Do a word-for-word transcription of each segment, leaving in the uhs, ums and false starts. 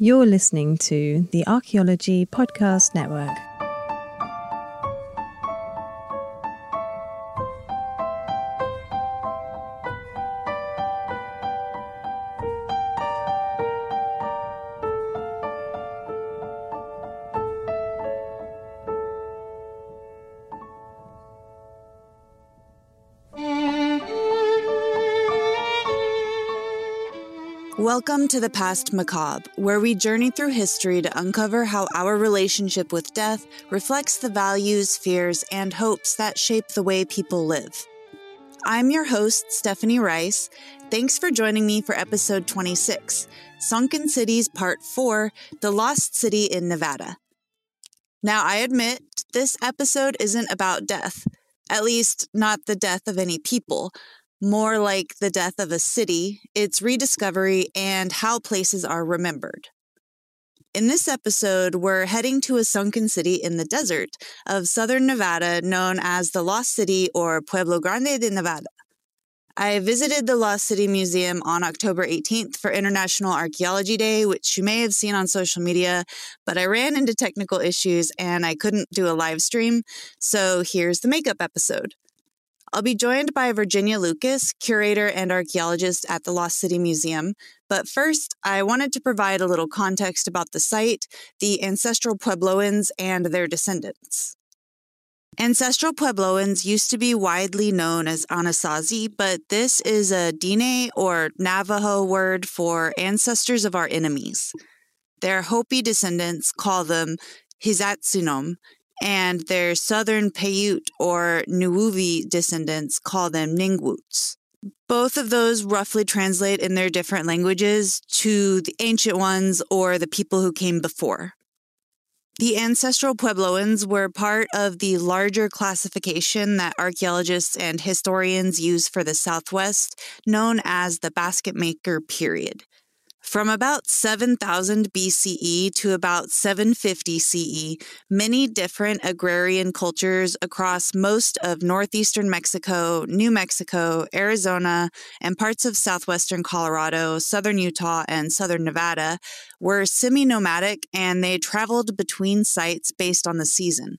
You're listening to the Archaeology Podcast Network. Welcome to The Past Macabre, where we journey through history to uncover how our relationship with death reflects the values, fears, and hopes that shape the way people live. I'm your host, Stephanie Rice. Thanks for joining me for episode twenty-six, Sunken Cities Part four, The Lost City in Nevada. Now, I admit, this episode isn't about death, at least not the death of any people. More like the death of a city, its rediscovery, and how places are remembered. In this episode, we're heading to a sunken city in the desert of southern Nevada known as the Lost City or Pueblo Grande de Nevada. I visited the Lost City Museum on October eighteenth for International Archaeology Day, which you may have seen on social media, but I ran into technical issues and I couldn't do a live stream, so here's the makeup episode. I'll be joined by Virginia Lucas, curator and archaeologist at the Lost City Museum. But first, I wanted to provide a little context about the site, the ancestral Puebloans, and their descendants. Ancestral Puebloans used to be widely known as Anasazi, but this is a Diné or Navajo word for ancestors of our enemies. Their Hopi descendants call them Hizatsinom, and their southern Paiute or Nuuvi descendants call them Ningwoots. Both of those roughly translate in their different languages to the ancient ones or the people who came before. The ancestral Puebloans were part of the larger classification that archaeologists and historians use for the Southwest, known as the Basket Maker period. From about seven thousand B C E to about seven fifty C E, many different agrarian cultures across most of northeastern Mexico, New Mexico, Arizona, and parts of southwestern Colorado, southern Utah, and southern Nevada were semi-nomadic, and they traveled between sites based on the season.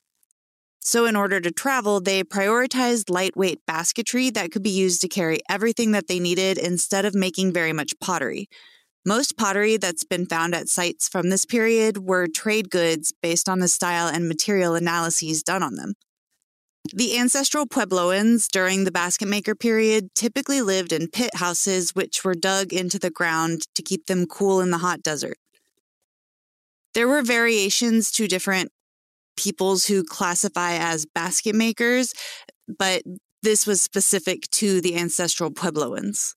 So in order to travel, they prioritized lightweight basketry that could be used to carry everything that they needed instead of making very much pottery. Most pottery that's been found at sites from this period were trade goods based on the style and material analyses done on them. The ancestral Puebloans during the Basket Maker period typically lived in pit houses which were dug into the ground to keep them cool in the hot desert. There were variations to different peoples who classify as basket makers, but this was specific to the ancestral Puebloans.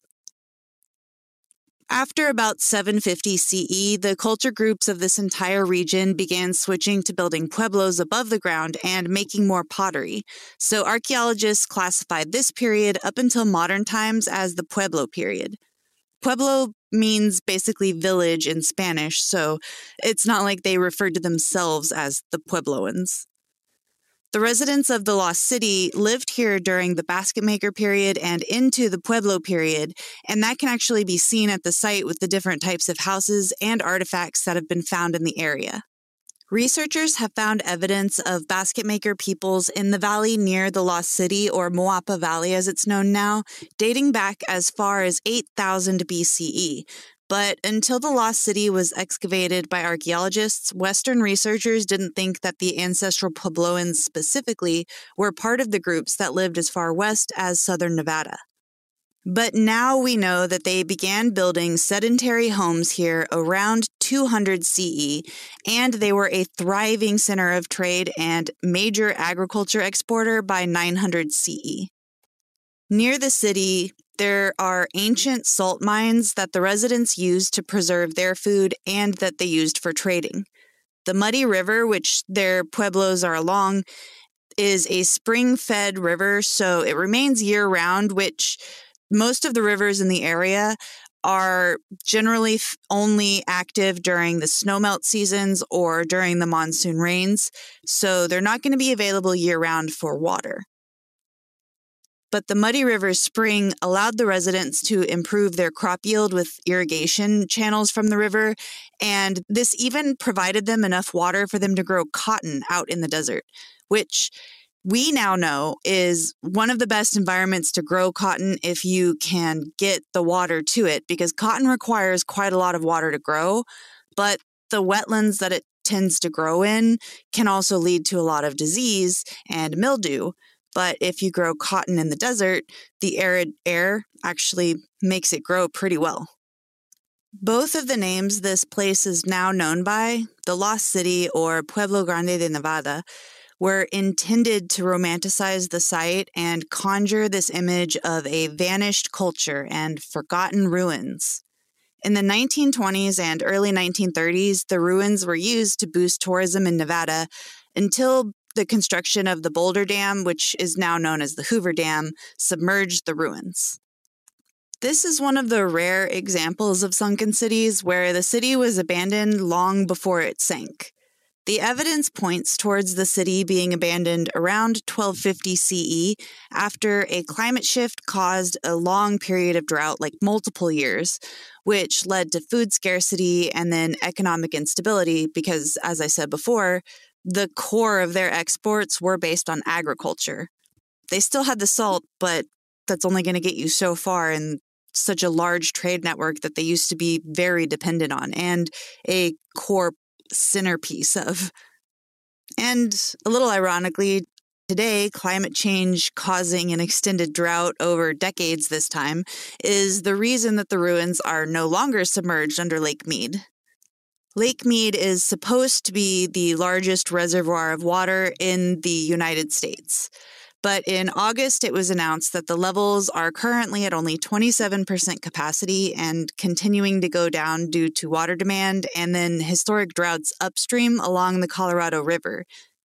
After about seven fifty C E, the culture groups of this entire region began switching to building pueblos above the ground and making more pottery. So archaeologists classified this period up until modern times as the Pueblo period. Pueblo means basically village in Spanish, so it's not like they referred to themselves as the Puebloans. The residents of the Lost City lived here during the Basket Maker period and into the Pueblo period, and that can actually be seen at the site with the different types of houses and artifacts that have been found in the area. Researchers have found evidence of Basket Maker peoples in the valley near the Lost City, or Moapa Valley as it's known now, dating back as far as eight thousand B C E. But until the Lost City was excavated by archaeologists, Western researchers didn't think that the ancestral Puebloans specifically were part of the groups that lived as far west as southern Nevada. But now we know that they began building sedentary homes here around two hundred C E, and they were a thriving center of trade and major agriculture exporter by nine hundred C E. Near the city, there are ancient salt mines that the residents used to preserve their food and that they used for trading. The Muddy River, which their pueblos are along, is a spring-fed river, so it remains year-round, which most of the rivers in the area are generally f- only active during the snowmelt seasons or during the monsoon rains, so they're not going to be available year-round for water. but the Muddy River Spring allowed the residents to improve their crop yield with irrigation channels from the river, and this even provided them enough water for them to grow cotton out in the desert, which we now know is one of the best environments to grow cotton if you can get the water to it, because cotton requires quite a lot of water to grow, but the wetlands that it tends to grow in can also lead to a lot of disease and mildew. But if you grow cotton in the desert, the arid air actually makes it grow pretty well. Both of the names this place is now known by, the Lost City or Pueblo Grande de Nevada, were intended to romanticize the site and conjure this image of a vanished culture and forgotten ruins. In the nineteen twenties and early nineteen thirties, the ruins were used to boost tourism in Nevada until the construction of the Boulder Dam, which is now known as the Hoover Dam, submerged the ruins. This is one of the rare examples of sunken cities where the city was abandoned long before it sank. The evidence points towards the city being abandoned around twelve fifty C E after a climate shift caused a long period of drought, like multiple years, which led to food scarcity and then economic instability because, as I said before, the core of their exports were based on agriculture. They still had the salt, but that's only going to get you so far in such a large trade network that they used to be very dependent on, and a core centerpiece of. And a little ironically, today, climate change causing an extended drought over decades this time is the reason that the ruins are no longer submerged under Lake Mead. Lake Mead is supposed to be the largest reservoir of water in the United States. But in August, it was announced that the levels are currently at only twenty-seven percent capacity and continuing to go down due to water demand and then historic droughts upstream along the Colorado River.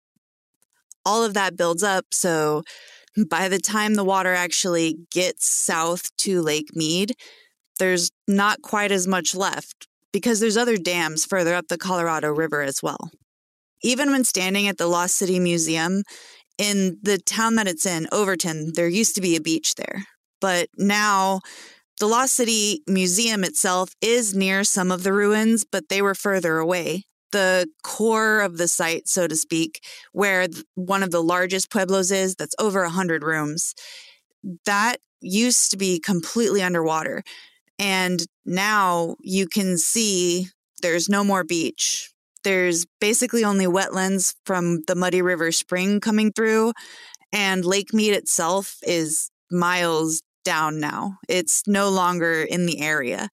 All of that builds up, so by the time the water actually gets south to Lake Mead, there's not quite as much left because there's other dams further up the Colorado River as well. Even when standing at the Lost City Museum, in the town that it's in, Overton, there used to be a beach there. But now, the Lost City Museum itself is near some of the ruins, but they were further away. The core of the site, so to speak, where one of the largest pueblos is, that's over one hundred rooms, that used to be completely underwater. And now you can see there's no more beach. There's basically only wetlands from the Muddy River Spring coming through, and Lake Mead itself is miles down now. It's no longer in the area.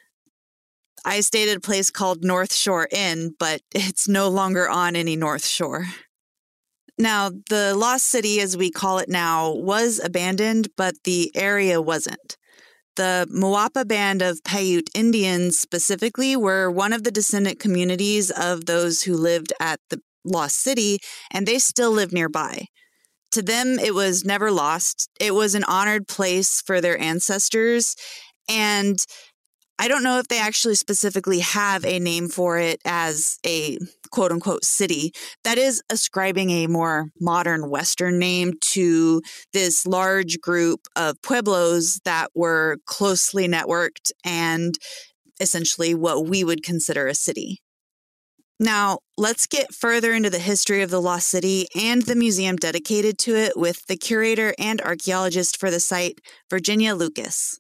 I stayed at a place called North Shore Inn, but it's no longer on any North Shore. Now, the Lost City, as we call it now, was abandoned, but the area wasn't. The Moapa Band of Paiute Indians specifically were one of the descendant communities of those who lived at the Lost City, and they still live nearby. To them, it was never lost. It was an honored place for their ancestors, and I don't know if they actually specifically have a name for it as a quote-unquote city. That is ascribing a more modern Western name to this large group of pueblos that were closely networked and essentially what we would consider a city. Now, let's get further into the history of the Lost City and the museum dedicated to it with the curator and archaeologist for the site, Virginia Lucas.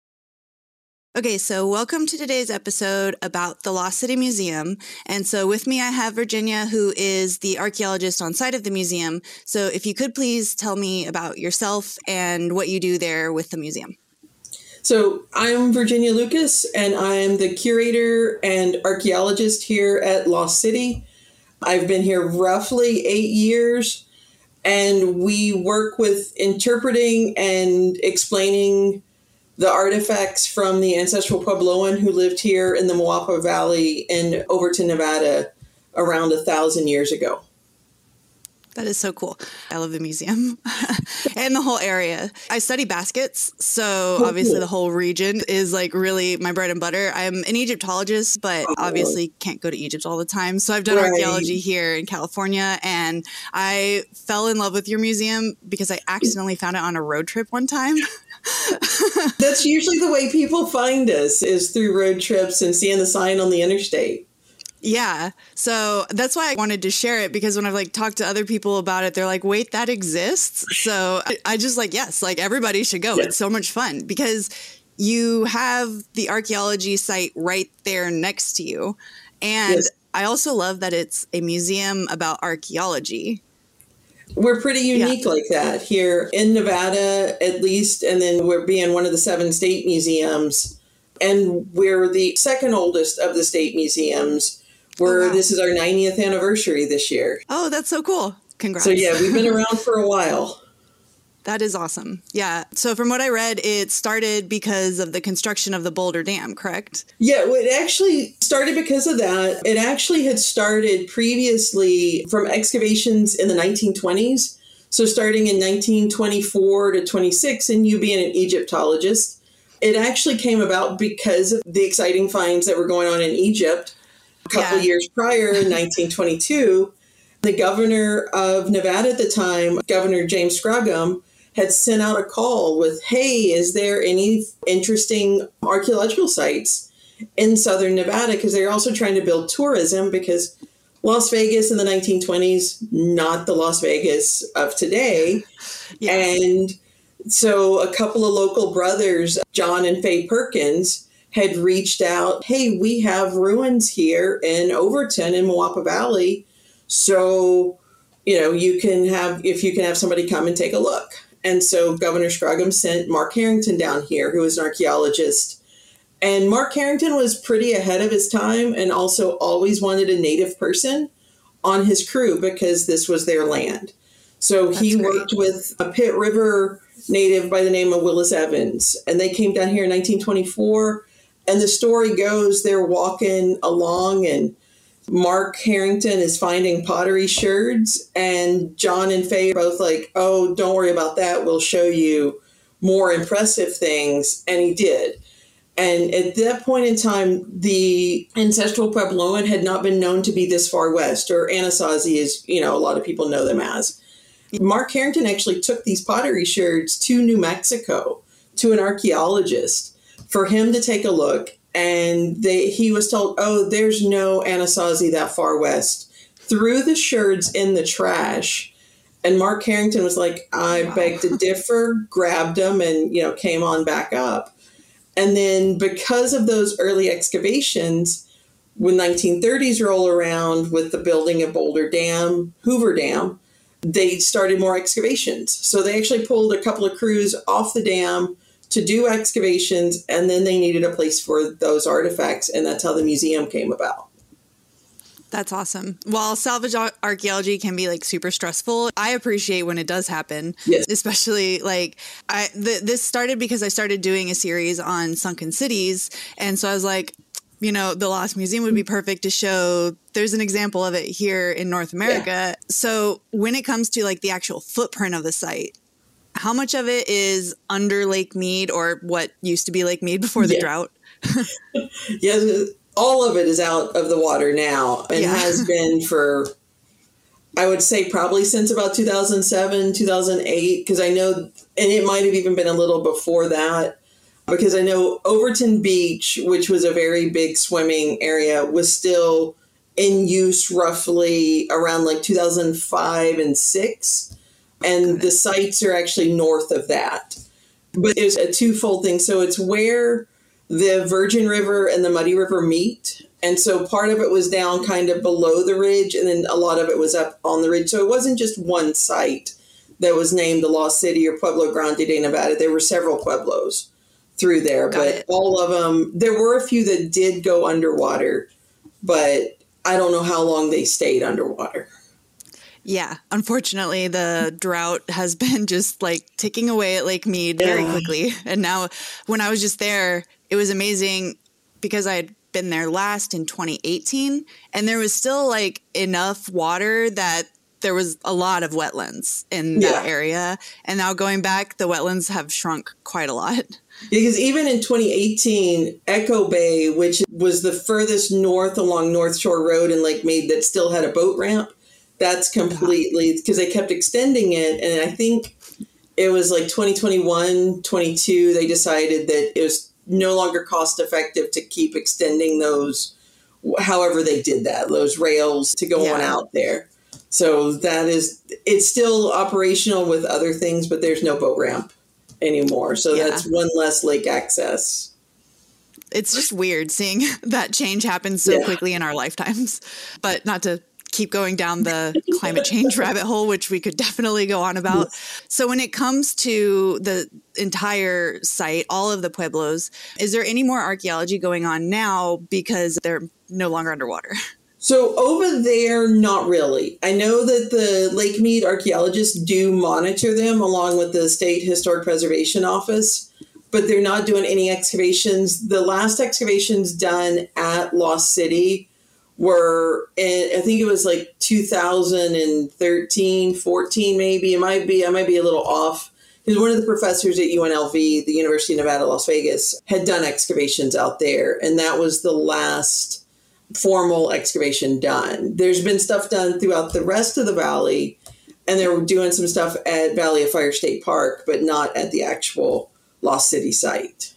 Okay, so welcome to today's episode about the Lost City Museum. And so with me, I have Virginia, who is the archaeologist on site of the museum. So if you could please tell me about yourself and what you do there with the museum. So I'm Virginia Lucas, and I'm the curator and archaeologist here at Lost City. I've been here roughly eight years, and we work with interpreting and explaining the artifacts from the ancestral Puebloan who lived here in the Moapa Valley in Overton, Nevada, around a thousand years ago. That is so cool. I love the museum and the whole area. I study baskets, so oh, obviously cool. The whole region is like really my bread and butter. I'm an Egyptologist, but oh. obviously can't go to Egypt all the time. So I've done right. archaeology here in California, and I fell in love with your museum because I accidentally found it on a road trip one time. That's usually the way people find us, is through road trips and seeing the sign on the interstate. Yeah. So that's why I wanted to share it, because when I've like talked to other people about it, they're like, wait, that exists. So I, I just like, yes, like everybody should go. Yeah. It's so much fun because you have the archaeology site right there next to you. And yes. I also love that it's a museum about archaeology. We're pretty unique yeah. like that here in Nevada, at least. And then we're being one of the seven state museums. And we're the second oldest of the state museums. Where oh, wow. This is our ninetieth anniversary this year. Oh, that's so cool. Congrats. So yeah, we've been around for a while. That is awesome. Yeah. So from what I read, it started because of the construction of the Boulder Dam, correct? Yeah, well, it actually started because of that. It actually had started previously from excavations in the nineteen twenties. So starting in nineteen twenty-four to twenty-six, and you being an Egyptologist, it actually came about because of the exciting finds that were going on in Egypt. A couple yeah. years prior, in nineteen twenty-two, the governor of Nevada at the time, Governor James Scroggum, had sent out a call with, hey, is there any interesting archaeological sites in southern Nevada? Because they're also trying to build tourism, because Las Vegas in the nineteen twenties, not the Las Vegas of today. Yeah. And so a couple of local brothers, John and Faye Perkins, had reached out, hey, we have ruins here in Overton in Moapa Valley. So, you know, you can have, if you can have somebody come and take a look. And so Governor Scroggum sent Mark Harrington down here, who is an archaeologist. And Mark Harrington was pretty ahead of his time and also always wanted a native person on his crew because this was their land. So That's he great. worked with a Pitt River native by the name of Willis Evans. And they came down here in nineteen twenty-four. And the story goes, they're walking along and Mark Harrington is finding pottery sherds, and John and Faye are both like, oh, don't worry about that. We'll show you more impressive things. And he did. And at that point in time, the ancestral Puebloan had not been known to be this far west, or Anasazi, as you know, a lot of people know them as. Mark Harrington actually took these pottery sherds to New Mexico to an archaeologist for him to take a look. And they, he was told, oh, there's no Anasazi that far west. Threw the sherds in the trash. And Mark Harrington was like, I wow. beg to differ, grabbed them and, you know, came on back up. And then because of those early excavations, when nineteen thirties roll around with the building of Boulder Dam, Hoover Dam, they started more excavations. So they actually pulled a couple of crews off the dam to do excavations, and then they needed a place for those artifacts, and that's how the museum came about. That's awesome. While salvage archaeology can be like super stressful, I appreciate when it does happen. Yes. Especially like I th- this started because I started doing a series on sunken cities, and so I was like, you know, the Lost Museum would be perfect to show. There's an example of it here in North America. Yeah. So when it comes to like the actual footprint of the site, how much of it is under Lake Mead, or what used to be Lake Mead before the yeah. drought? Yes, all of it is out of the water now, and yeah. has been for, I would say, probably since about two thousand seven, two thousand eight, because I know, and it might have even been a little before that, because I know Overton Beach, which was a very big swimming area, was still in use roughly around like two thousand five and six. And the sites are actually north of that. But it's a twofold thing. So it's where the Virgin River and the Muddy River meet. And so part of it was down kind of below the ridge, and then a lot of it was up on the ridge. So it wasn't just one site that was named the Lost City or Pueblo Grande de Nevada. There were several Pueblos through there. Got but it. All of them, there were a few that did go underwater, but I don't know how long they stayed underwater. Yeah, unfortunately, the drought has been just like ticking away at Lake Mead very yeah. quickly. And now when I was just there, it was amazing because I had been there last in twenty eighteen, and there was still like enough water that there was a lot of wetlands in that Yeah. area. And now going back, the wetlands have shrunk quite a lot. Because even in twenty eighteen, Echo Bay, which was the furthest north along North Shore Road in Lake Mead that still had a boat ramp, that's completely, because they kept extending it. And I think it was like twenty twenty-one, twenty-two, they decided that it was no longer cost effective to keep extending those, however they did that, those rails to go Yeah. on out there. So that is, it's still operational with other things, but there's no boat ramp anymore. So Yeah. that's one less lake access. It's just weird seeing that change happen so Yeah. quickly in our lifetimes. But not to keep going down the climate change rabbit hole, which we could definitely go on about. So when it comes to the entire site, all of the pueblos, is there any more archaeology going on now because they're no longer underwater? So over there, not really. I know that the Lake Mead archaeologists do monitor them along with the State Historic Preservation Office, but they're not doing any excavations. The last excavations done at Lost City were, in, I think it was like two thousand thirteen, fourteen maybe. It might be, I might be a little off. Because one of the professors at U N L V, the University of Nevada, Las Vegas, had done excavations out there. And that was the last formal excavation done. There's been stuff done throughout the rest of the valley, and they were doing some stuff at Valley of Fire State Park, but not at the actual Lost City site.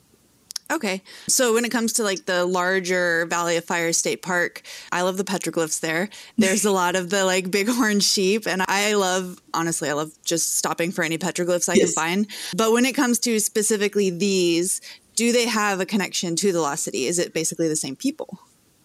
Okay. So when it comes to like the larger Valley of Fire State Park, I love the petroglyphs there. There's a lot of the like bighorn sheep, and I love, honestly, I love just stopping for any petroglyphs I Yes. can find. But when it comes to specifically these, do they have a connection to the Lost City? Is it basically the same people?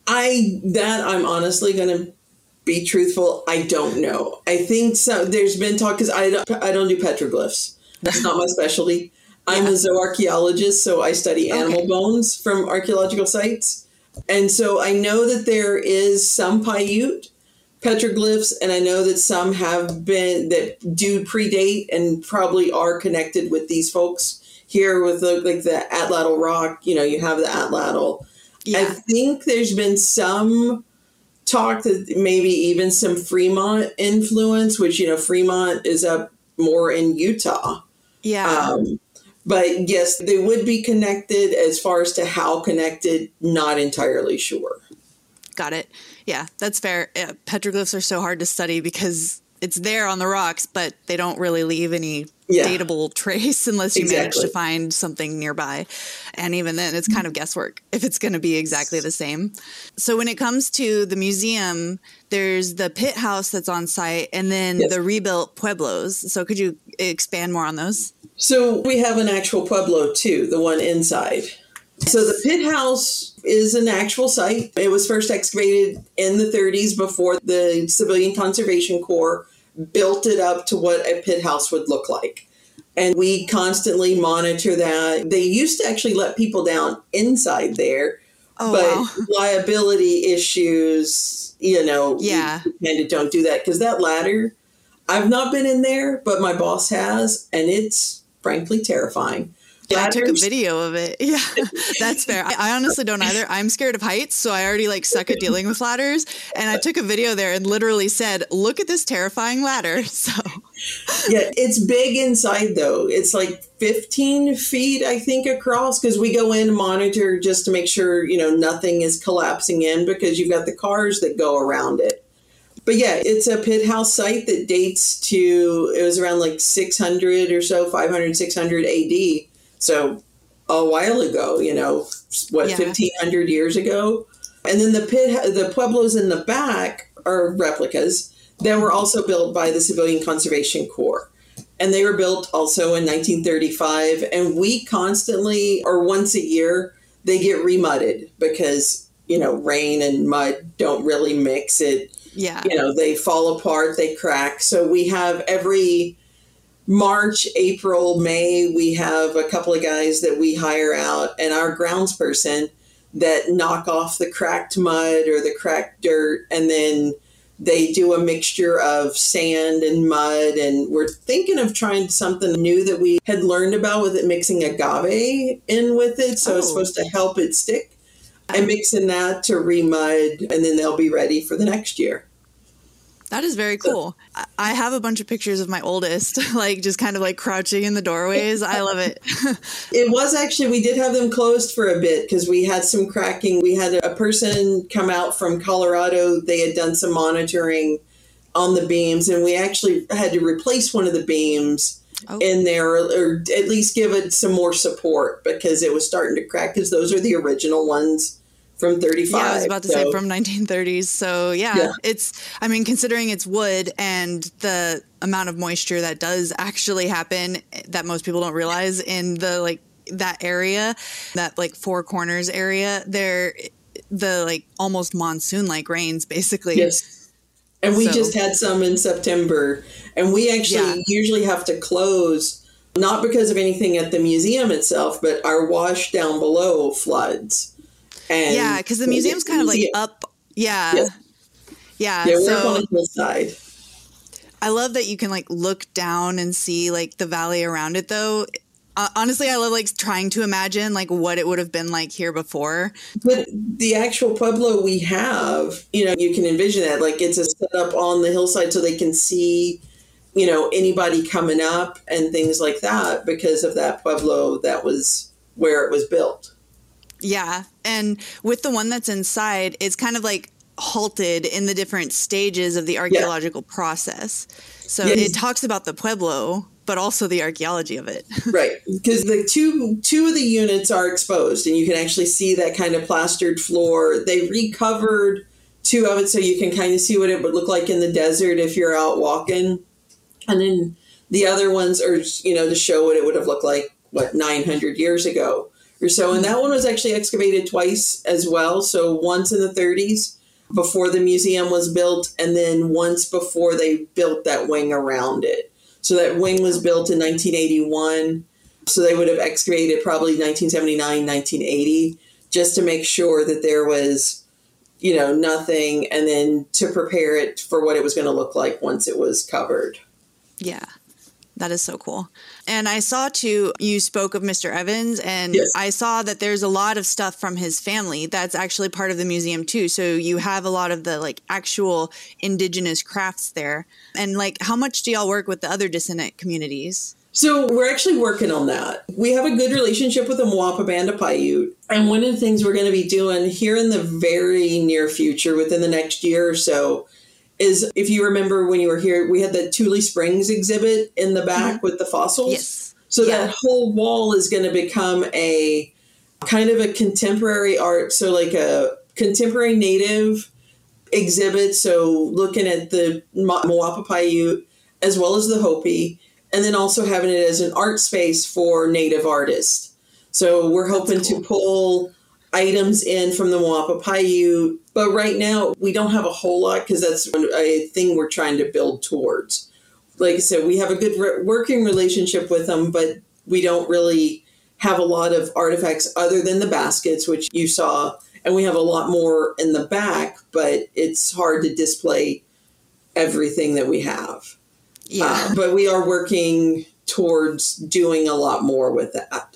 I, that I'm honestly going to be truthful, I don't know. I think so. There's been talk, because I don't, I don't do petroglyphs. That's not my specialty. I'm Yeah. a zooarchaeologist, so I study animal Okay. bones from archaeological sites. And so I know that there is some Paiute petroglyphs, and I know that some have been, that do predate and probably are connected with these folks here with the, like the Atlatl rock. You know, you have the Atlatl. I Yeah. think there's been some talk that maybe even some Fremont influence, which, you know, Fremont is up more in Utah. Yeah. Um, but yes, they would be connected. As far as to how connected, not entirely sure. Got it. Yeah, that's fair. Yeah, petroglyphs are so hard to study because it's there on the rocks, but they don't really leave any Yeah. datable trace unless you manage Exactly. to find something nearby. And even then, it's kind of guesswork if it's going to be exactly the same. So when it comes to the museum, there's the pit house that's on site and then Yes. the rebuilt pueblos. So could you expand more on those? So we have an actual pueblo too, the one inside. So the pit house is an actual site. It was first excavated in the thirties before the Civilian Conservation Corps built it up to what a pit house would look like. And we constantly monitor that. They used to actually let people down inside there, Oh, but wow. liability issues, you know, Yeah. we kind of don't do that. Because that ladder, I've not been in there, but my boss has, and it's frankly terrifying. Yeah, I took a Ladders- video of it. Yeah, that's fair. I, I honestly don't either. I'm scared of heights, so I already like suck at dealing with ladders. And I took a video there and literally said, "Look at this terrifying ladder." So Yeah, it's big inside though. It's like fifteen feet, I think, across, because we go in and monitor just to make sure, you know, nothing is collapsing in, because you've got the cars that go around it. But yeah, it's a pit house site that dates to, it was around like six hundred or so, five hundred, six hundred A D. So a while ago, you know, what, Yeah. fifteen hundred years ago. And then the pit, the pueblos in the back are replicas that were also built by the Civilian Conservation Corps. And they were built also in nineteen thirty-five. And we constantly, or once a year, they get remudded because, you know, rain and mud don't really mix it. yeah, You know, they fall apart, they crack. So we have every March, April, May, we have a couple of guys that we hire out, and our grounds person that knock off the cracked mud or the cracked dirt, and then they do a mixture of sand and mud. And we're thinking of trying something new that we had learned about with it, mixing agave in with it. So it's Oh. supposed to help it stick, and mixing that to remud, and then they'll be ready for the next year. That is very cool. So, I have a bunch of pictures of my oldest, like just kind of like crouching in the doorways. I love it. It was actually, we did have them closed for a bit because we had some cracking. We had a person come out from Colorado. They had done some monitoring on the beams, and we actually had to replace one of the beams oh. in there, or, or at least give it some more support because it was starting to crack, because those are the original ones from thirty-five. Yeah, I was about to so. say from nineteen thirties. So yeah, yeah, it's, I mean, considering it's wood and the amount of moisture that does actually happen that most people don't realize in the, like, that area, that like Four Corners area, there, the like almost monsoon like rains basically. Yes. And we so. just had some in September, and we actually yeah. usually have to close, not because of anything at the museum itself, but our wash down below floods. And yeah, because the museum's kind of like up. Yeah. Yeah. Yeah. Yeah, we're so on the hillside. I love that you can like look down and see like the valley around it, though. Uh, honestly, I love like trying to imagine like what it would have been like here before. But the actual Pueblo we have, you know, you can envision that. Like it's a setup on the hillside so they can see, you know, anybody coming up and things like that because of that Pueblo that was where it was built. Yeah. And with the one that's inside, it's kind of like halted in the different stages of the archaeological yeah. process. So yes. it talks about the Pueblo, but also the archaeology of it. Right. Because the two two of the units are exposed, and you can actually see that kind of plastered floor. They recovered two of it so you can kind of see what it would look like in the desert if you're out walking. And then the other ones are, you know, to show what it would have looked like, what, nine hundred years ago. Or so, and that one was actually excavated twice as well. So once in the thirties before the museum was built, and then once before they built that wing around it. So that wing was built in nineteen eighty-one. So they would have excavated probably nineteen seventy-nine, nineteen eighty, just to make sure that there was, you know, nothing, and then to prepare it for what it was going to look like once it was covered. Yeah. That is so cool. And I saw, too, you spoke of Mister Evans, and yes. I saw that there's a lot of stuff from his family that's actually part of the museum, too. So you have a lot of the, like, actual indigenous crafts there. And, like, how much do y'all work with the other descendant communities? So we're actually working on that. We have a good relationship with the Moapa Band of Paiute. And one of the things we're going to be doing here in the very near future, within the next year or so, is, if you remember when you were here, we had the Tule Springs exhibit in the back mm-hmm. with the fossils. Yes. So yeah. that whole wall is going to become a kind of a contemporary art. So like a contemporary native exhibit. So looking at the Moapa Paiute as well as the Hopi, and then also having it as an art space for native artists. So we're hoping cool. to pull items in from the Moapa Paiute. But right now, we don't have a whole lot because that's a thing we're trying to build towards. Like I said, we have a good re- working relationship with them, but we don't really have a lot of artifacts other than the baskets, which you saw. And we have a lot more in the back, but it's hard to display everything that we have. Yeah. Uh, but we are working towards doing a lot more with that.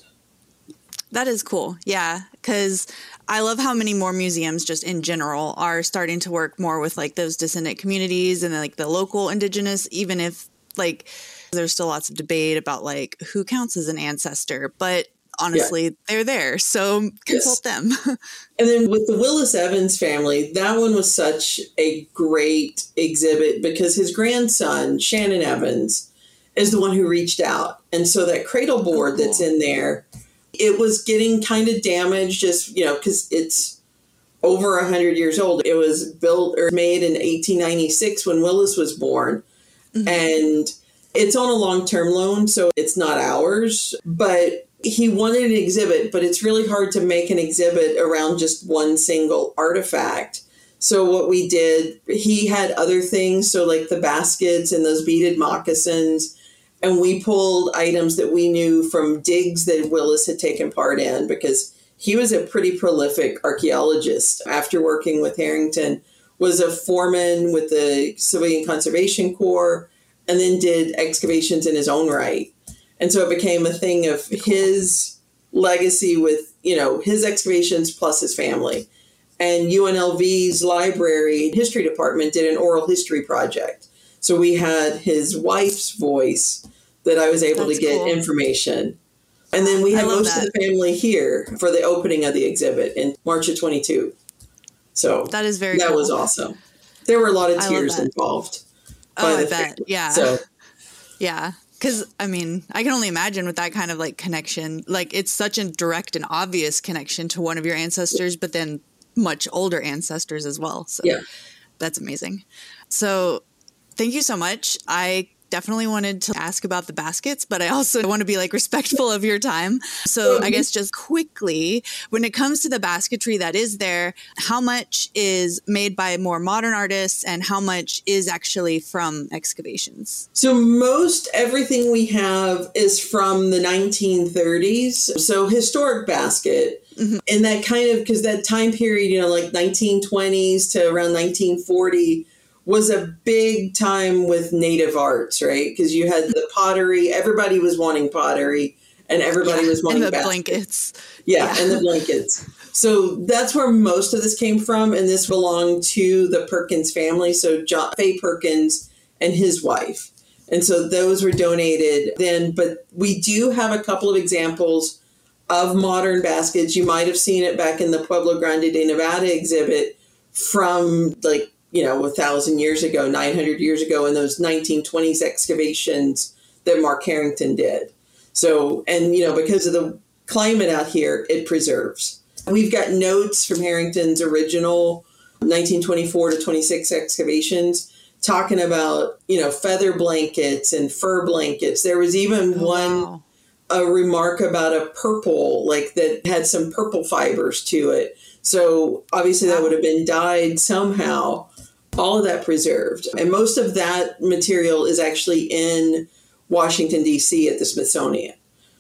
That is cool. Yeah. Because I love how many more museums just in general are starting to work more with like those descendant communities and like the local indigenous, even if like there's still lots of debate about like who counts as an ancestor. But honestly, yeah. they're there. So consult yes. them. And then with the Willis Evans family, that one was such a great exhibit because his grandson, Shannon Evans, is the one who reached out. And so that cradle board oh, cool. that's in there, it was getting kind of damaged just, you know, because it's over one hundred years old. It was built or made in eighteen ninety-six when Willis was born. Mm-hmm. And it's on a long-term loan, so it's not ours. But he wanted an exhibit, but it's really hard to make an exhibit around just one single artifact. So what we did, he had other things, so like the baskets and those beaded moccasins. And we pulled items that we knew from digs that Willis had taken part in because he was a pretty prolific archaeologist. After working with Harrington, was a foreman with the Civilian Conservation Corps, and then did excavations in his own right. And so it became a thing of his legacy with, you know, his excavations plus his family. And U N L V's library history department did an oral history project. So we had his wife's voice that I was able That's to get cool. information. And then we had most that. of the family here for the opening of the exhibit in March of twenty-two. So that is very that cool. was awesome. There were a lot of I tears love involved. Oh, by I the bet. family. Yeah. So yeah. Because, I mean, I can only imagine with that kind of like connection, like it's such a direct and obvious connection to one of your ancestors, but then much older ancestors as well. So yeah. that's amazing. So thank you so much. I definitely wanted to ask about the baskets, but I also want to be like respectful of your time. So I guess just quickly, when it comes to the basketry that is there, how much is made by more modern artists and how much is actually from excavations? So most everything we have is from the nineteen thirties. So historic basket. Mm-hmm. And that kind of, because that time period, you know, like nineteen twenties to around nineteen forty was a big time with native arts, right? Because you had the pottery, everybody was wanting pottery, and everybody yeah, was wanting and the baskets. blankets. Yeah, yeah, and the blankets. So that's where most of this came from, and this belonged to the Perkins family. So John Fay Perkins and his wife, and so those were donated then. But we do have a couple of examples of modern baskets. You might have seen it back in the Pueblo Grande de Nevada exhibit from like, you know, a thousand years ago, nine hundred years ago, in those nineteen twenties excavations that Mark Harrington did. So, and, you know, because of the climate out here, it preserves. We've got notes from Harrington's original nineteen twenty-four to twenty-six excavations talking about, you know, feather blankets and fur blankets. There was even oh, one, wow. a remark about a purple, like that had some purple fibers to it. So obviously that would have been dyed somehow. All of that preserved. And most of that material is actually in Washington, D C at the Smithsonian.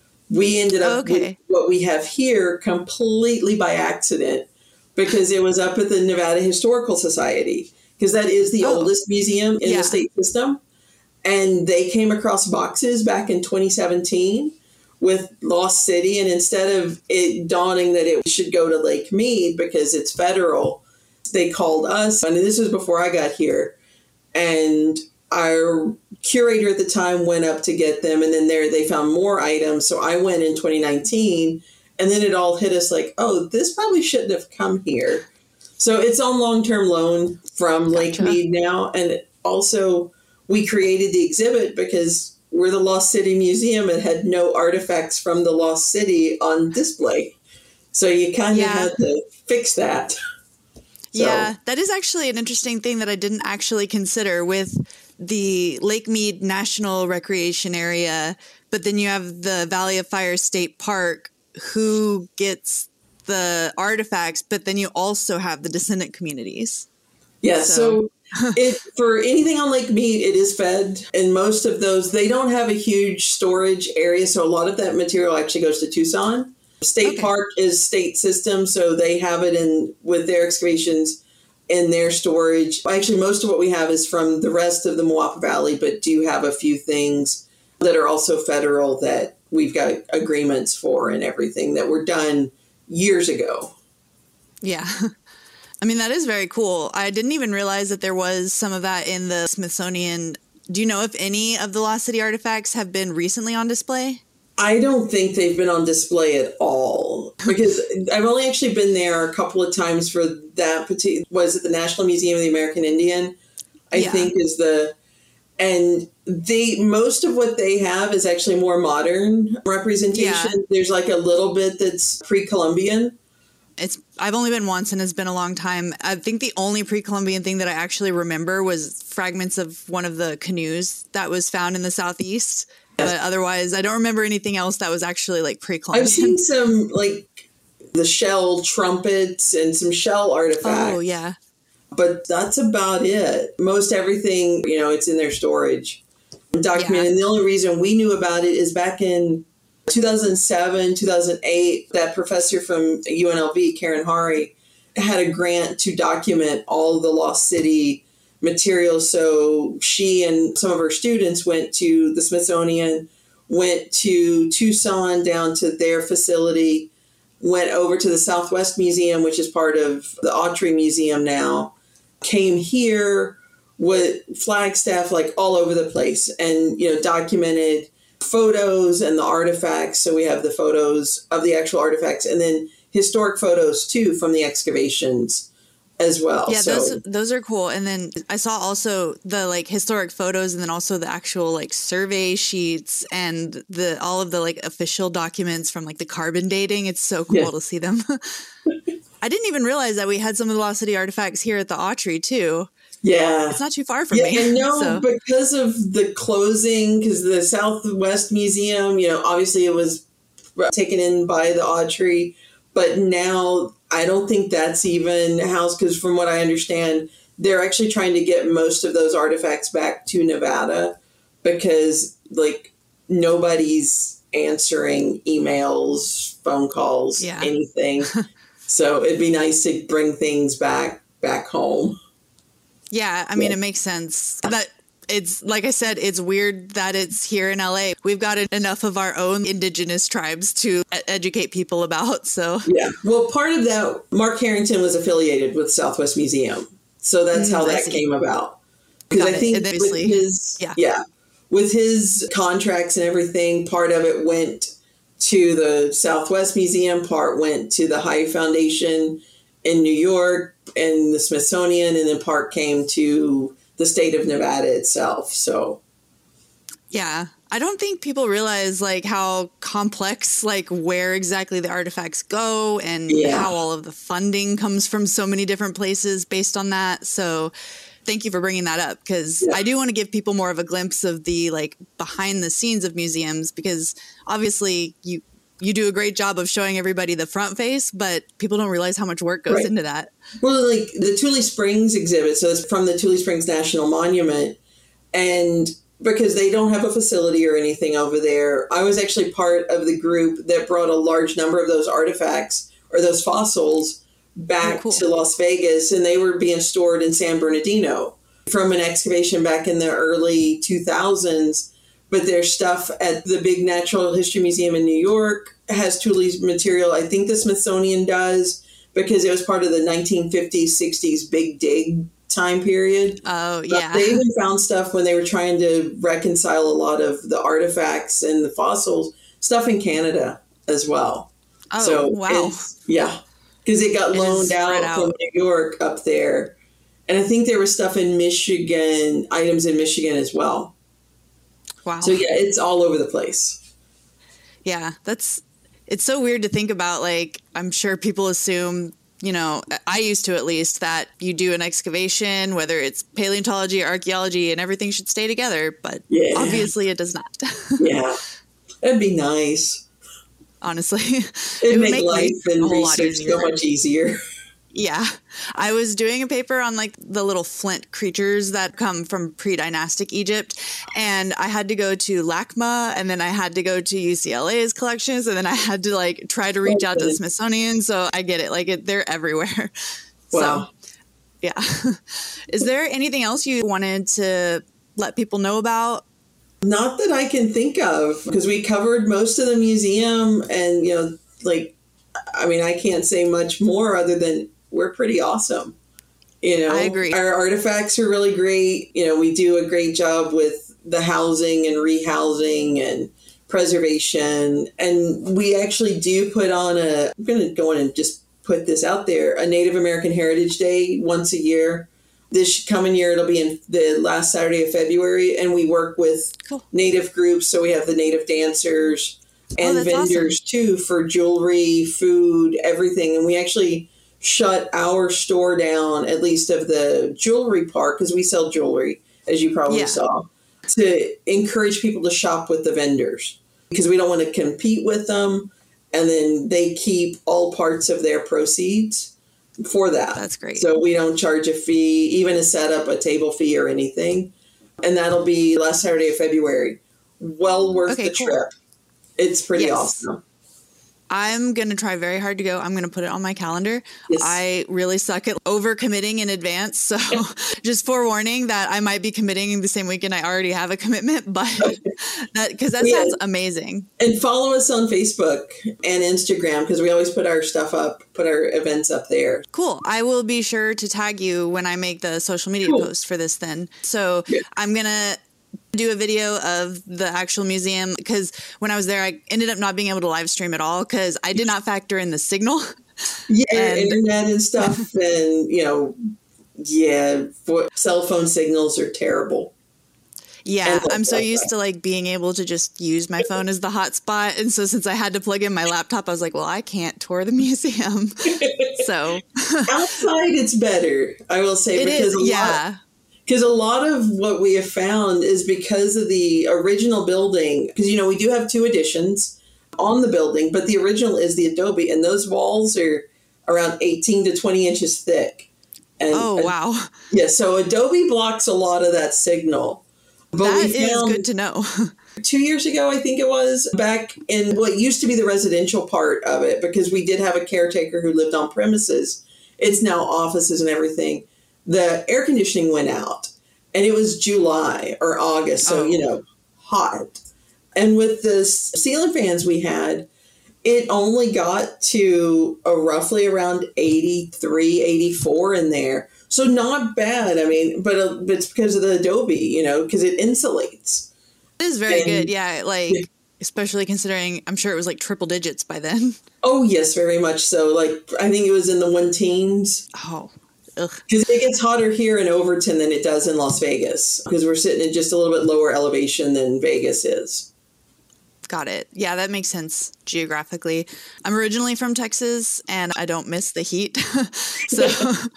We ended up okay. with what we have here completely by accident because it was up at the Nevada Historical Society, because that is the oh. oldest museum in yeah. the state system. And they came across boxes back in twenty seventeen with Lost City. And instead of it dawning that it should go to Lake Mead because it's federal, they called us, and this was before I got here, and our curator at the time went up to get them, and then there they found more items. So I went in twenty nineteen, and then it all hit us like, oh, this probably shouldn't have come here. So it's on long-term loan from Gotcha. Lake Mead now, and also we created the exhibit because we're the Lost City Museum and had no artifacts from the Lost City on display. So you kind of yeah. had to fix that. So. Yeah, that is actually an interesting thing that I didn't actually consider with the Lake Mead National Recreation Area, but then you have the Valley of Fire State Park, who gets the artifacts, but then you also have the descendant communities. Yeah, so, so it for anything on Lake Mead, it is fed, and most of those, they don't have a huge storage area, so a lot of that material actually goes to Tucson. State okay. Park is state system, so they have it in with their excavations in their storage. Actually, most of what we have is from the rest of the Moapa Valley, but do have a few things that are also federal that we've got agreements for and everything that were done years ago. Yeah. I mean, that is very cool. I didn't even realize that there was some of that in the Smithsonian. Do you know if any of the Lost City artifacts have been recently on display? I don't think they've been on display at all, because I've only actually been there a couple of times for that particular, was it the National Museum of the American Indian, I yeah. think is the, and they, most of what they have is actually more modern representation. Yeah. There's like a little bit that's pre-Columbian. It's, I've only been once and it's been a long time. I think the only pre-Columbian thing that I actually remember was fragments of one of the canoes that was found in the Southeast. But otherwise, I don't remember anything else that was actually like pre-Columbian. I've seen some like the shell trumpets and some shell artifacts. Oh, yeah. But that's about it. Most everything, you know, it's in their storage. Documented. Yeah. And the only reason we knew about it is back in two thousand seven, two thousand eight, that professor from U N L V, Karen Hari, had a grant to document all the Lost City material. So she and some of her students went to the Smithsonian, went to Tucson, down to their facility, went over to the Southwest Museum, which is part of the Autry Museum now, came here with Flagstaff, like all over the place, and, you know, documented photos and the artifacts. So we have the photos of the actual artifacts and then historic photos too from the excavations as well. Yeah, so, those those are cool. And then I saw also the like historic photos and then also the actual like survey sheets and the all of the like official documents from like the carbon dating. It's so cool yeah. to see them. I didn't even realize that we had some of the Lost City artifacts here at the Autry too. Yeah. It's not too far from yeah, me. And no, so. because of the closing, because the Southwest Museum, you know, obviously it was taken in by the Autry, but now I don't think that's even housed, because from what I understand, they're actually trying to get most of those artifacts back to Nevada because, like, nobody's answering emails, phone calls, yeah. anything. So it'd be nice to bring things back back home. Yeah, I mean, yeah. it makes sense. That it's, like I said, it's weird that it's here in L A. We've got enough of our own indigenous tribes to educate people about, so. Yeah, well, part of that, Mark Harrington was affiliated with Southwest Museum. So that's mm, how that came about. Because I think with his, yeah. yeah, with his contracts and everything, part of it went to the Southwest Museum, part went to the High Foundation in New York and the Smithsonian, and then part came to the state of Nevada itself. So, yeah, I don't think people realize like how complex, like where exactly the artifacts go and yeah. how all of the funding comes from so many different places based on that. So thank you for bringing that up, because yeah. I do want to give people more of a glimpse of the like behind the scenes of museums, because obviously you you do a great job of showing everybody the front face, but people don't realize how much work goes right. into that. Well, like the Tule Springs exhibit, so it's from the Tule Springs National Monument, and because they don't have a facility or anything over there, I was actually part of the group that brought a large number of those artifacts or those fossils back oh, cool. to Las Vegas, and they were being stored in San Bernardino from an excavation back in the early two thousands. But there's stuff at the big Natural History Museum in New York has Thule's material. I think the Smithsonian does, because it was part of the nineteen fifties, sixties big dig time period. Oh, but yeah. They even found stuff when they were trying to reconcile a lot of the artifacts and the fossils, stuff in Canada as well. Oh, so wow. Yeah, because it got it loaned out, out from New York up there. And I think there was stuff in Michigan, items in Michigan as well. Wow. So, yeah, it's all over the place. Yeah, that's, it's so weird to think about. Like, I'm sure people assume, you know, I used to at least, that you do an excavation, whether it's paleontology or archaeology, and everything should stay together. But yeah. obviously it does not. Yeah, that'd be nice. Honestly, it'd it make, make life and research so much easier. Yeah. I was doing a paper on like the little flint creatures that come from pre-dynastic Egypt. And I had to go to LACMA, and then I had to go to U C L A's collections, and then I had to like try to reach okay. out to the Smithsonian. So I get it. Like it, they're everywhere. Wow. So, yeah. Is there anything else you wanted to let people know about? Not that I can think of, because we covered most of the museum, and, you know, like, I mean, I can't say much more other than we're pretty awesome. You know, I agree. Our artifacts are really great. You know, we do a great job with the housing and rehousing and preservation. And we actually do put on a, I'm going to go in and just put this out there, a Native American Heritage Day once a year. This coming year, it'll be in the last Saturday of February. And we work with cool. Native groups. So we have the Native dancers and oh, vendors awesome. too, for jewelry, food, everything. And we actually shut our store down, at least of the jewelry part, because we sell jewelry, as you probably yeah. saw, to encourage people to shop with the vendors, because we don't want to compete with them. And then they keep all parts of their proceeds for that. That's great. So we don't charge a fee, even a setup, a table fee or anything. And that'll be last Saturday of February. Well worth okay, the cool. trip. It's pretty yes. awesome. I'm going to try very hard to go. I'm going to put it on my calendar. Yes. I really suck at overcommitting in advance. So just forewarning that I might be committing the same weekend I already have a commitment, but that, because that Yeah. sounds amazing. And follow us on Facebook and Instagram, because we always put our stuff up, put our events up there. Cool. I will be sure to tag you when I make the social media Cool. post for this then. So Yeah. I'm going to do a video of the actual museum, because when I was there, I ended up not being able to live stream at all because I did not factor in the signal. Yeah, And- internet and stuff. And, you know, yeah, vo- cell phone signals are terrible. Yeah, And I'm so Wi-Fi. used to like being able to just use my phone as the hotspot. And so since I had to plug in my laptop, I was like, well, I can't tour the museum. So Outside, it's better, I will say, it because is. a lot, Yeah. because a lot of what we have found is because of the original building, because, you know, we do have two additions on the building, but the original is the Adobe, and those walls are around eighteen to twenty inches thick. And, Oh, and- wow. yeah, so Adobe blocks a lot of that signal. But That we is found good to know. two years ago, I think it was, back in what used to be the residential part of it, because we did have a caretaker who lived on premises. It's now offices and everything. The air conditioning went out, and it was July or August, so, Oh. you know, hot. And with the s- ceiling fans we had, it only got to a roughly around eighty-three, eighty-four in there. So not bad. I mean, but, uh, but it's because of the Adobe, you know, because it insulates. It is very And- good. Yeah. Like, Yeah. especially considering I'm sure it was like triple digits by then. Oh, yes, very much so. Like, I think it was in the one teens. Oh, ugh. Because it gets hotter here in Overton than it does in Las Vegas. Because we're sitting at just a little bit lower elevation than Vegas is. Got it. Yeah, that makes sense geographically. I'm originally from Texas and I don't miss the heat. So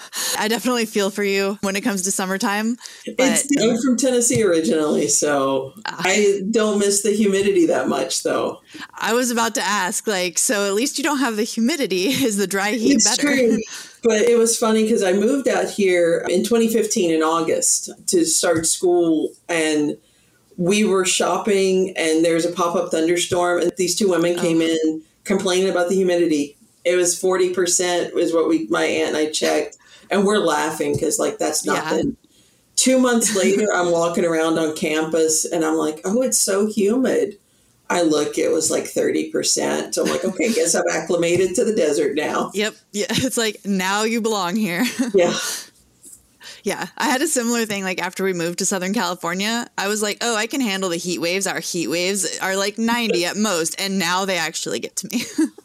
I definitely feel for you when it comes to summertime. But It's, I'm from Tennessee originally, so I don't miss the humidity that much, though. I was about to ask, like, so at least you don't have the humidity. Is the dry heat It's better? true. But it was funny because I moved out here in twenty fifteen in August to start school, and we were shopping, and there was a pop-up thunderstorm, and these two women came in complaining about the humidity. It was forty percent was what we, my aunt and I checked, and we're laughing because, like, that's nothing. Yeah. Two months later, I'm walking around on campus, and I'm like, oh, it's so humid. I look, it was like thirty percent. So I'm like, okay, guess I'm acclimated to the desert now. Yep. Yeah. It's like, now you belong here. Yeah. Yeah, I had a similar thing. Like after we moved to Southern California, I was like, oh, I can handle the heat waves. Our heat waves are like ninety at most. And now they actually get to me.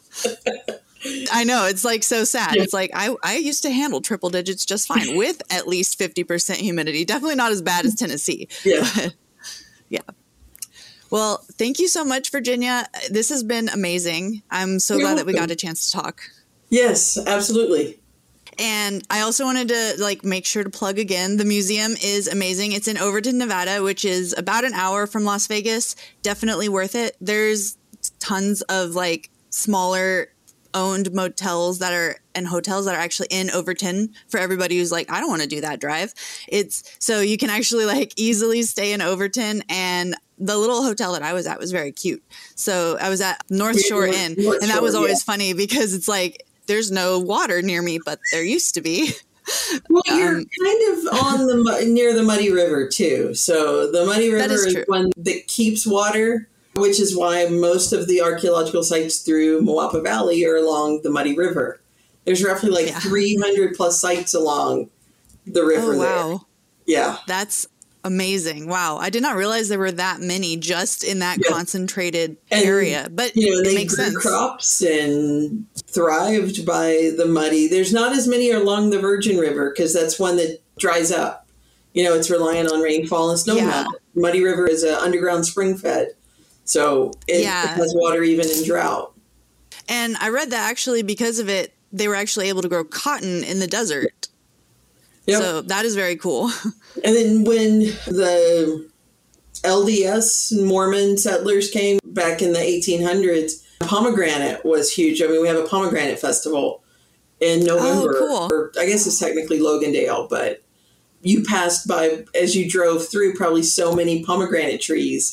I know. It's like so sad. Yeah. It's like I, I used to handle triple digits just fine with at least fifty percent humidity. Definitely not as bad as Tennessee. Yeah. But, yeah. Well, thank you so much, Virginia. This has been amazing. I'm so You're glad that we got welcome. a chance to talk. Yes, absolutely. And I also wanted to like make sure to plug again. The museum is amazing. It's in Overton, Nevada, which is about an hour from Las Vegas. Definitely worth it. There's tons of like smaller owned motels that are and hotels that are actually in Overton for everybody who's like, I don't want to do that drive. It's so you can actually like easily stay in Overton, and the little hotel that I was at was very cute. So I was at North Shore North- Inn, North and that Shore, was always yeah. funny because it's like there's no water near me, but there used to be. Well, you're Um, kind of on the mu- near the Muddy River too. So the Muddy That River is is true. one that keeps water, which is why most of the archaeological sites through Moapa Valley are along the Muddy River. There's roughly like Yeah. three hundred plus sites along the river Oh, there. wow. Yeah. That's amazing. Wow. I did not realize there were that many just in that Yeah. concentrated And, area, but You know, it they makes grew sense. crops and thrived by the Muddy. There's not as many along the Virgin River because that's one that dries up. You know, it's relying on rainfall and snowmelt. Yeah. Muddy River is an underground spring fed. So it, Yeah. it has water even in drought. And I read that actually because of it, they were actually able to grow cotton in the desert. Yep. So that is very cool. And then when the L D S Mormon settlers came back in the eighteen hundreds, pomegranate was huge. I mean, we have a pomegranate festival in November. cool. Or I guess it's technically Logandale, but you passed by as you drove through probably so many pomegranate trees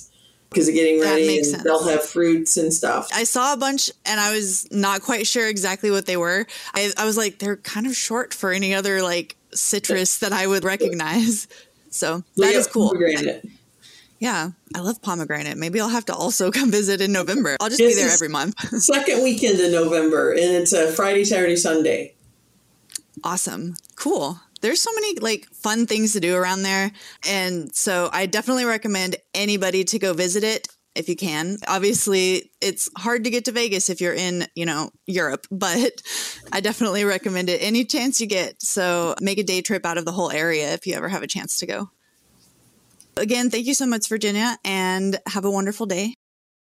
because of getting That ready, makes and sense. they'll have fruits and stuff. I saw a bunch and I was not quite sure exactly what they were. I, I was like, they're kind of short for any other like citrus that I would recognize. So that is cool. Pomegranate. Yeah, I love pomegranate. Maybe I'll have to also come visit in November. I'll just It's be there the every month. Second weekend in November, and it's a Friday, Saturday, Sunday. Awesome. Cool. There's so many like fun things to do around there. And so I definitely recommend anybody to go visit it if you can. Obviously, it's hard to get to Vegas if you're in, you know, Europe, but I definitely recommend it any chance you get. So make a day trip out of the whole area if you ever have a chance to go. Again, thank you so much, Virginia, and have a wonderful day.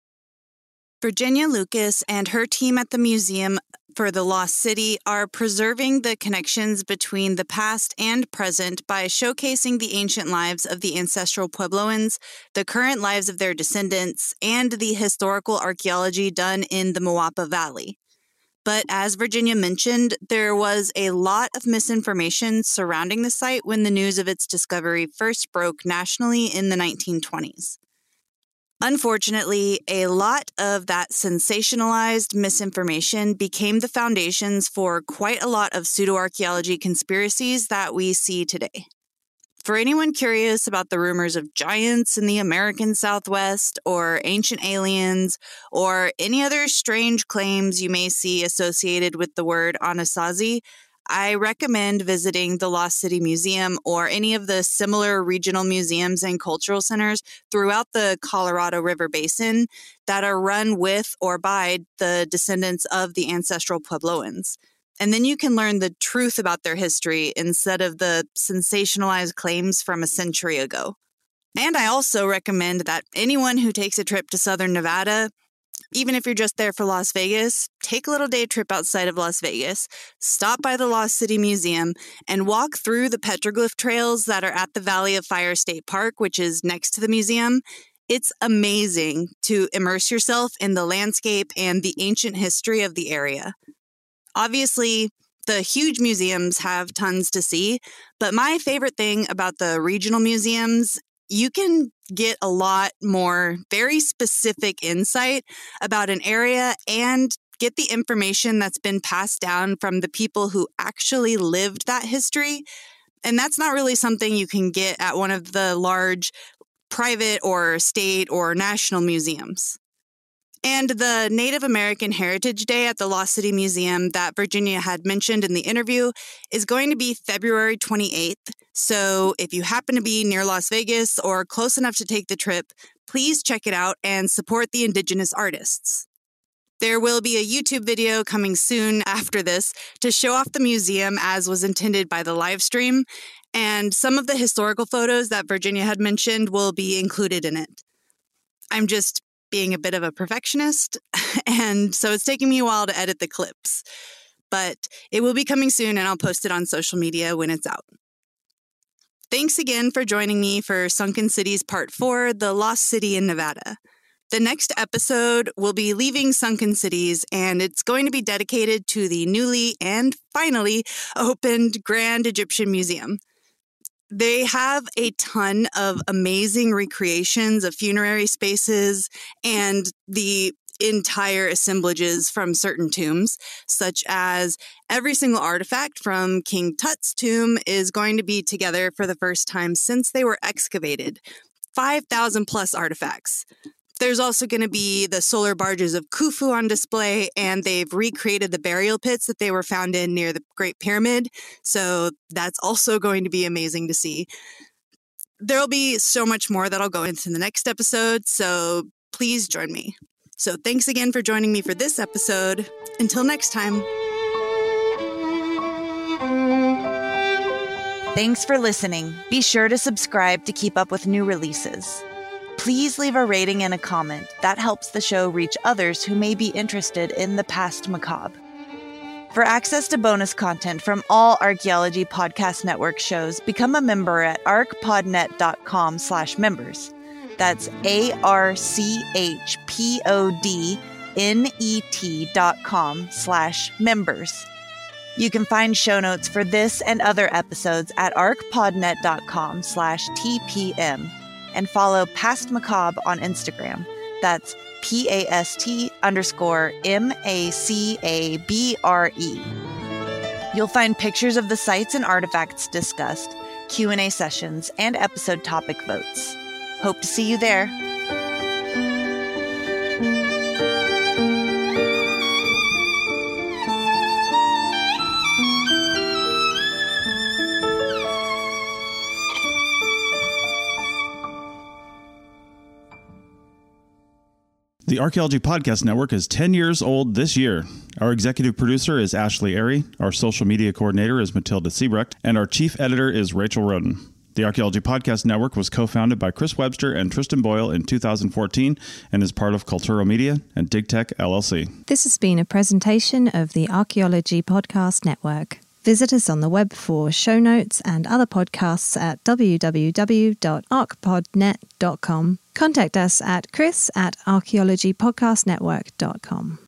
Virginia Lucas and her team at the Museum for the Lost City are preserving the connections between the past and present by showcasing the ancient lives of the ancestral Puebloans, the current lives of their descendants, and the historical archaeology done in the Moapa Valley. But as Virginia mentioned, there was a lot of misinformation surrounding the site when the news of its discovery first broke nationally in the nineteen twenties. Unfortunately, a lot of that sensationalized misinformation became the foundations for quite a lot of pseudoarchaeology conspiracies that we see today. For anyone curious about the rumors of giants in the American Southwest, or ancient aliens, or any other strange claims you may see associated with the word Anasazi, I recommend visiting the Lost City Museum or any of the similar regional museums and cultural centers throughout the Colorado River Basin that are run with or by the descendants of the ancestral Puebloans. And then you can learn the truth about their history instead of the sensationalized claims from a century ago. And I also recommend that anyone who takes a trip to Southern Nevada, even if you're just there for Las Vegas, take a little day trip outside of Las Vegas, stop by the Lost City Museum, and walk through the petroglyph trails that are at the Valley of Fire State Park, which is next to the museum. It's amazing to immerse yourself in the landscape and the ancient history of the area. Obviously, the huge museums have tons to see, but my favorite thing about the regional museums, you can get a lot more very specific insight about an area and get the information that's been passed down from the people who actually lived that history. And that's not really something you can get at one of the large private or state or national museums. And the Native American Heritage Day at the Lost City Museum that Virginia had mentioned in the interview is going to be February twenty-eighth. So if you happen to be near Las Vegas or close enough to take the trip, please check it out and support the Indigenous artists. There will be a YouTube video coming soon after this to show off the museum as was intended by the live stream, and some of the historical photos that Virginia had mentioned will be included in it. I'm just being a bit of a perfectionist, and so it's taking me a while to edit the clips. But it will be coming soon, and I'll post it on social media when it's out. Thanks again for joining me for Sunken Cities Part four, The Lost City in Nevada. The next episode will be leaving Sunken Cities, and it's going to be dedicated to the newly and finally opened Grand Egyptian Museum. They have a ton of amazing recreations of funerary spaces and the entire assemblages from certain tombs, such as every single artifact from King Tut's tomb is going to be together for the first time since they were excavated. five thousand plus artifacts. There's also going to be the solar barges of Khufu on display, and they've recreated the burial pits that they were found in near the Great Pyramid. So that's also going to be amazing to see. There'll be so much more that I'll go into in the next episode, so please join me. So thanks again for joining me for this episode. Until next time. Thanks for listening. Be sure to subscribe to keep up with new releases. Please leave a rating and a comment. That helps the show reach others who may be interested in the past macabre. For access to bonus content from all Archaeology Podcast Network shows, become a member at archpodnet.com slash members. That's A-R-C-H-P-O-D-N-E-T dot com slash members. You can find show notes for this and other episodes at archpodnet.com slash TPM. and follow Past Macabre on Instagram. That's P A S T underscore M A C A B R E. You'll find pictures of the sites and artifacts discussed, Q and A sessions, and episode topic votes. Hope to see you there. The Archaeology Podcast Network is ten years old this year. Our executive producer is Ashley Airy, our social media coordinator is Matilda Siebrecht, and our chief editor is Rachel Roden. The Archaeology Podcast Network was co-founded by Chris Webster and Tristan Boyle in two thousand fourteen and is part of Cultural Media and DigTech L L C. This has been a presentation of the Archaeology Podcast Network. Visit us on the web for show notes and other podcasts at w w w dot arch pod net dot com. Contact us at chris at archaeology podcast network dot com.